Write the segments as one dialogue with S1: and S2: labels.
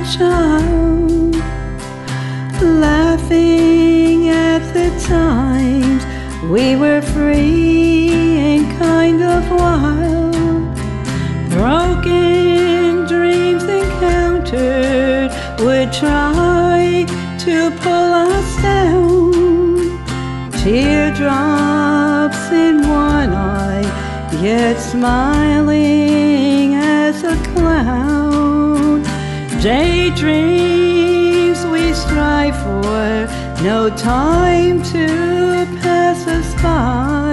S1: child, laughing at the times we were free and kind of wild. Broken dreams encountered would try to pull us down. Teardrops in one eye, yet smiling as a clown. Daydreams we strive for, no time to pass us by.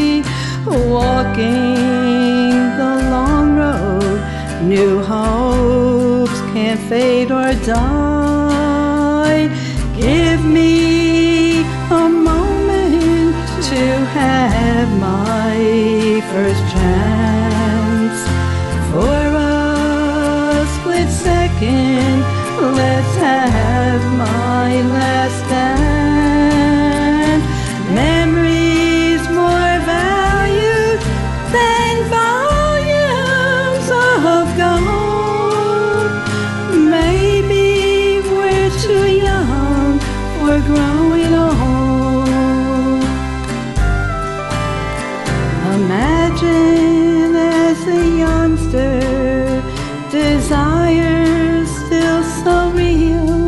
S1: Walking the long road, new hopes can't fade or die. Give me a moment to have my first chance. For a split second, let's have my last dance. Memories more valued than volumes of gold. Maybe we're too young for growing old. Imagine as a youngster, desire still so real,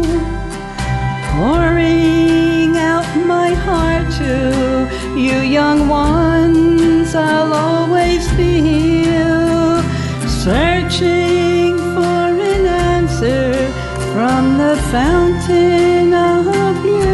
S1: pouring out my heart to you young ones I'll always feel, searching for an answer from the fountain of you.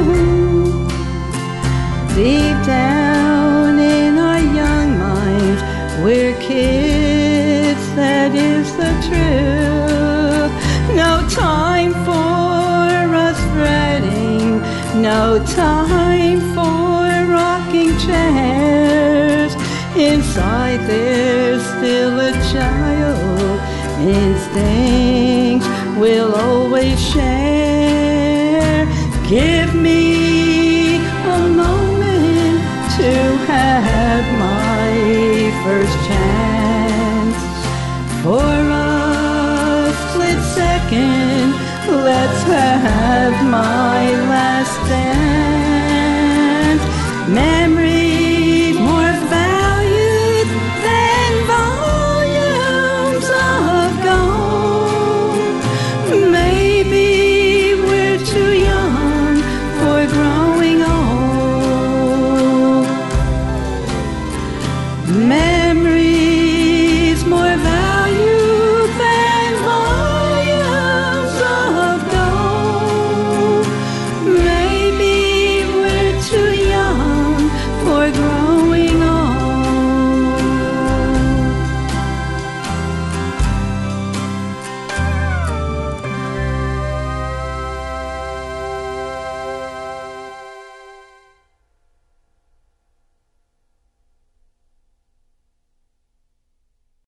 S1: Deep down in our young minds, we're kids, that is the truth. No time for us fretting, no time for rocking chairs. Inside there's still a child, instincts we'll always share. Give me a moment to have my first chance. For a split second, let's have my last dance. Memories more valued than volumes of gold. Maybe we're too young for growing old. Memories